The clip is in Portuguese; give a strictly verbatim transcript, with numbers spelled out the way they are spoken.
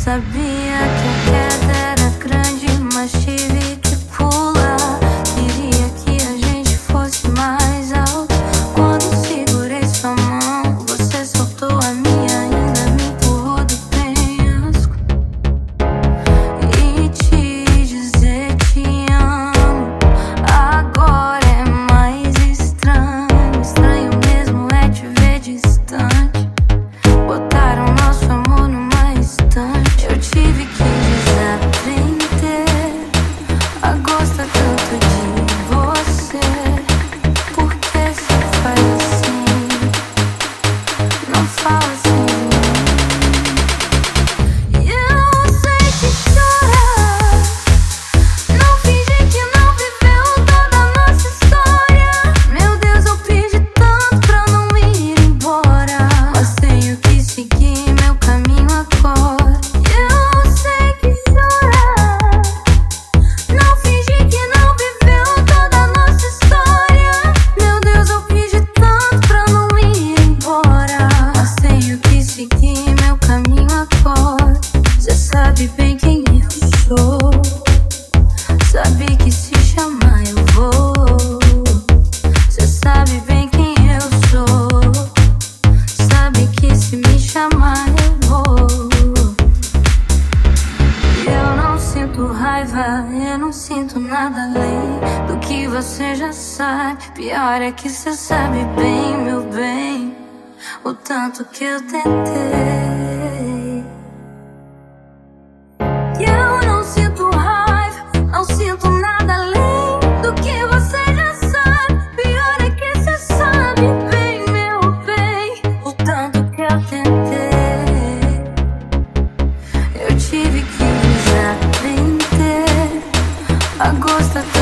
Sabia que a queda era grande, mas tive que pular. Queria que a gente fosse mais alto. Quando segurei sua mão, você soltou a minha, ainda me empurrou do penhasco. E te dizer te amo agora é mais estranho. Estranho mesmo é te ver distante. Botaram nosso amor numa estante. Eu tive que desaprender a gostar tanto de você. Por que se faz assim? Não fala assim de mim. E eu sei que chora. Não finge que não viveu toda a nossa história. Meu Deus, eu pedi tanto pra não ir embora, mas tenho que seguir meu caminho agora. E eu sei que chora. Não finge que não viveu toda a nossa história. Meu Deus, eu pedi tanto pra não ir embora, mas tenho que seguir meu caminho agora. Você sabe bem quem eu sou. Sabe que se chamar eu vou. Você sabe bem quem eu sou. Sabe que se me chamar eu vou. E eu não sinto raiva, eu não sinto nada além do que você já sabe. Pior é que você sabe bem, meu bem, o tanto que eu tentei. E eu não sinto raiva, não sinto nada além do que você já sabe. Pior é que você sabe bem, meu bem, o tanto que eu tentei. Eu tive que desaprender a gostar tanto